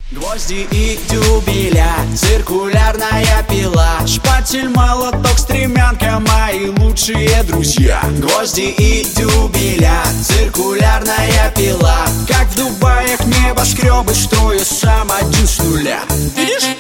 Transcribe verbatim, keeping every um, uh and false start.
Гвозди и дюбеля, циркулярная пила, шпатель, молоток, стремянка, мои лучшие друзья. Гвозди и дюбеля, циркулярная пила, как в Дубаях небоскребы строю сам один с нуля. Видишь?